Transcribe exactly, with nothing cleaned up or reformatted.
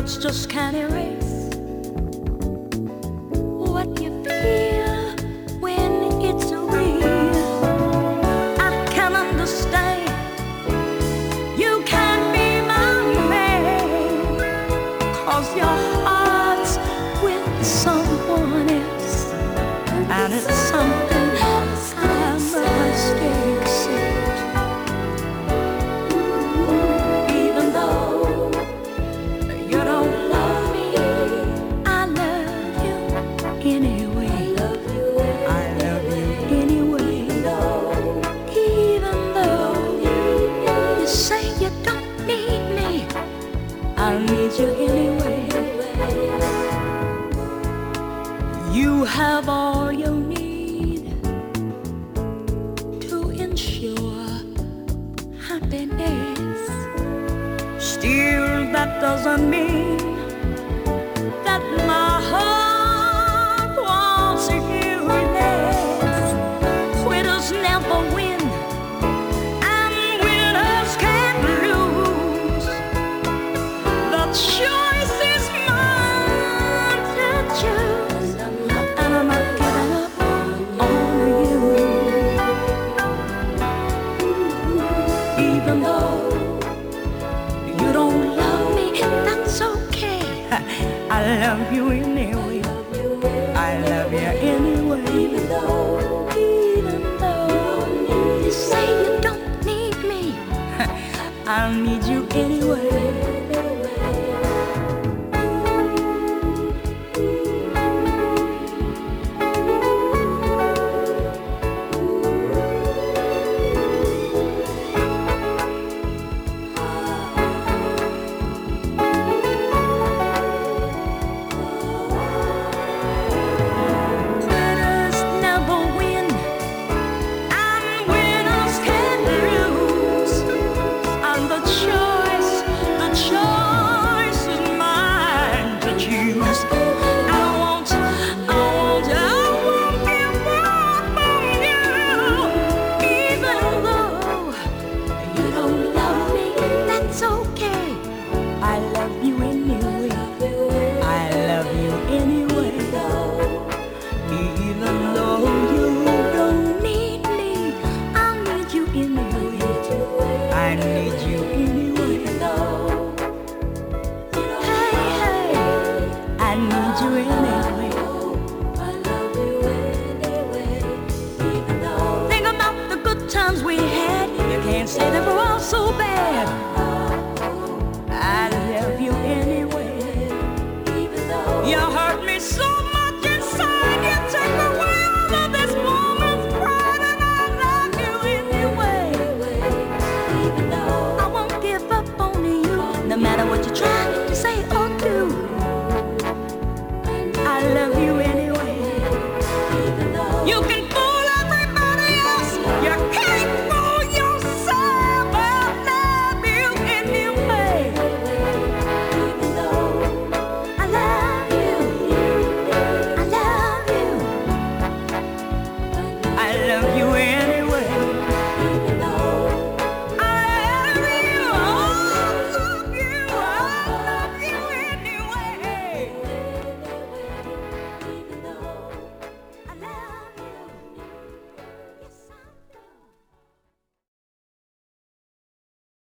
words just can't erase what you feel when it's real. I can understand you can't be my man, 'cause your heart's with someone else, and it's something I must accept. Even though you don't love me, I love you anyway. I love you anyway. Even though you say you don't need me, I need you anyway. You have all you need to ensure happiness. Still, that doesn't mean that my heart wants you less. Quitters never win, and winners can't lose. The choice is mine to choose, and I'm not giving up on you. Even though you don't love me, that's okay. I love you anyway. I love you anyway. Even though, even though you say you don't need me, I need you anyway.